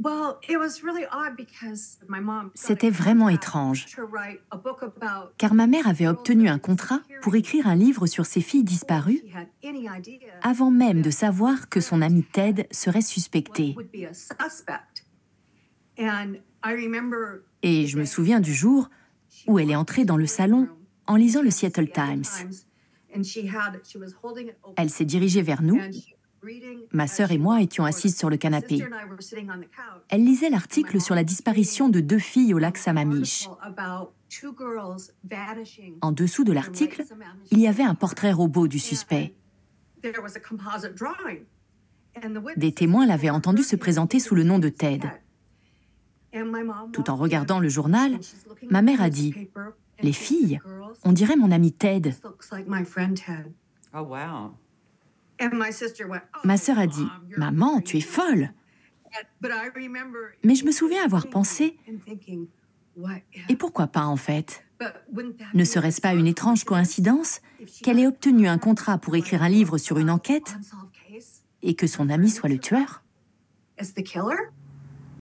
C'était vraiment étrange, car ma mère avait obtenu un contrat pour écrire un livre sur ses filles disparues avant même de savoir que son ami Ted serait suspecté. Et je me souviens du jour où elle est entrée dans le salon en lisant le Seattle Times. Elle s'est dirigée vers nous. Ma sœur et moi étions assises sur le canapé. Elle lisait l'article sur la disparition de 2 filles au lac Sammamish. En dessous de l'article, il y avait un portrait robot du suspect. Des témoins l'avaient entendu se présenter sous le nom de Ted. Tout en regardant le journal, ma mère a dit « Les filles, on dirait mon ami Ted. » Oh, wow. Ma sœur a dit « Maman, tu es folle !» Mais je me souviens avoir pensé « Et pourquoi pas en fait ? Ne serait-ce pas une étrange coïncidence qu'elle ait obtenu un contrat pour écrire un livre sur une enquête et que son ami soit le tueur ?»